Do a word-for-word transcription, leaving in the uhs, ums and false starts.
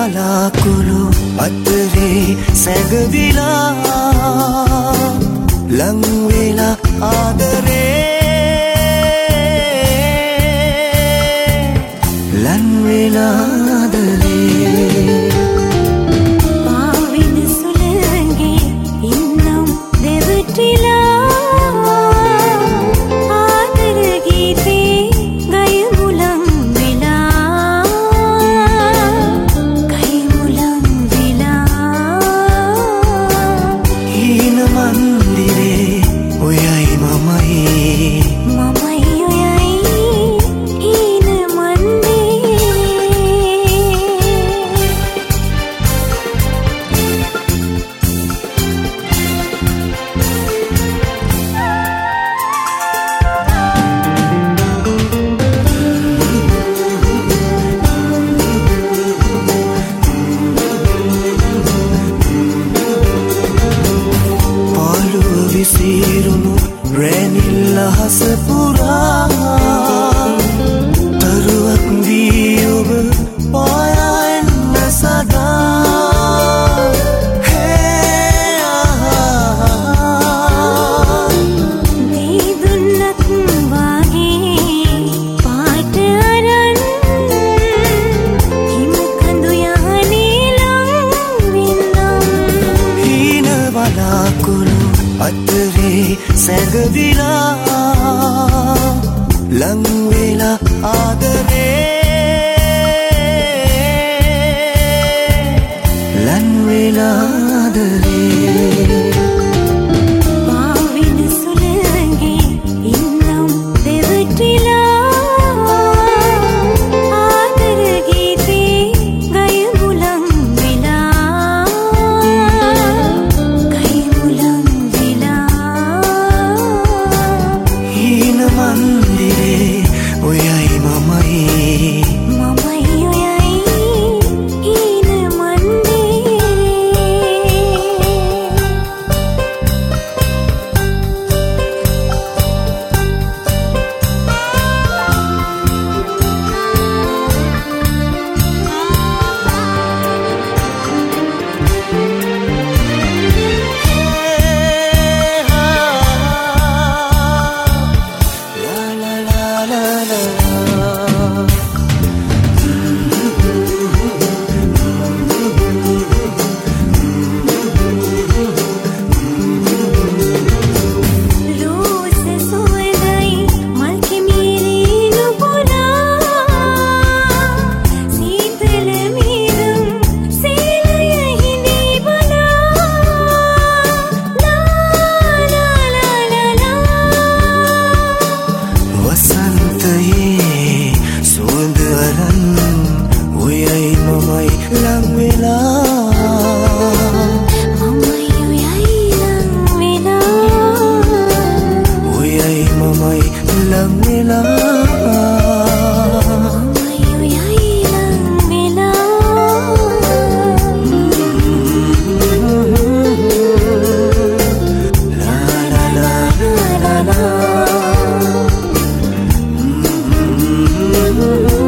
වලාකුළු අතරේ සැඟවිලා ලං වෙලා ආදරේ ලං වෙලා ආදරේ පාවින සුළඟේ ඉන්නම් දෙවටිලා විසිරුණු රැනිල්ල හස පුරා තරුවක් වී ඔබ පායා එන්න සදා දී දුන්නත් වාගේ පාට අරන් හිම කඳු යහනේ ලං වෙන්නම් හීන වලාකුළු අතරේ සැඟවිලා ලං වෙලා ආදරේ ලං වෙලා ආදරේ පාවින සුළඟේ ඉන්නම් දෙවටිලා ආදර ගීතේ ගයමු ලං වෙලා ගයමු ලං හීන මන්දිරේ ඔයයි මමයි මමයි ඔයයි හීන la la